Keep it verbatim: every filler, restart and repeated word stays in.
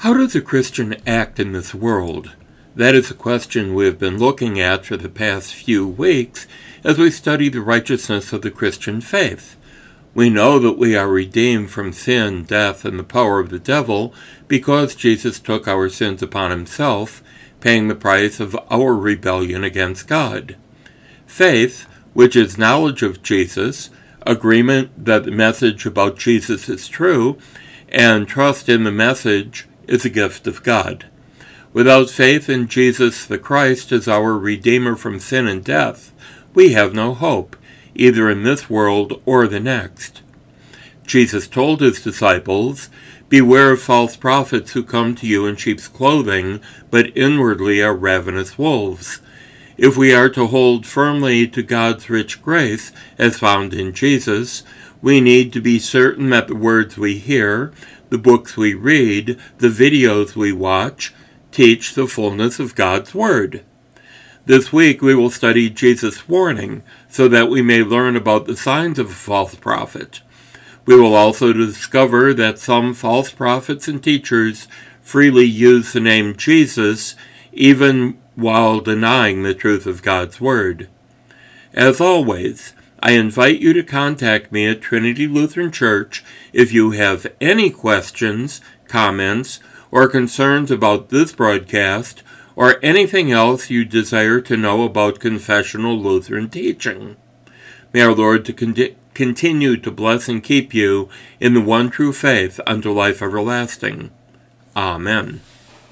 How does a Christian act in this world? That is a question we have been looking at for the past few weeks as we study the righteousness of the Christian faith. We know that we are redeemed from sin, death, and the power of the devil because Jesus took our sins upon himself, paying the price of our rebellion against God. Faith, which is knowledge of Jesus, agreement that the message about Jesus is true, and trust in the message is a gift of God. Without faith in Jesus the Christ as our Redeemer from sin and death, we have no hope, either in this world or the next. Jesus told his disciples, "Beware of false prophets who come to you in sheep's clothing, but inwardly are ravenous wolves." If we are to hold firmly to God's rich grace, as found in Jesus, we need to be certain that the words we hear, the books we read, the videos we watch, teach the fullness of God's Word. This week we will study Jesus' warning, so that we may learn about the signs of a false prophet. We will also discover that some false prophets and teachers freely use the name Jesus, even while denying the truth of God's Word. As always, I invite you to contact me at Trinity Lutheran Church if you have any questions, comments, or concerns about this broadcast, or anything else you desire to know about confessional Lutheran teaching. May our Lord to con- continue to bless and keep you in the one true faith unto life everlasting. Amen.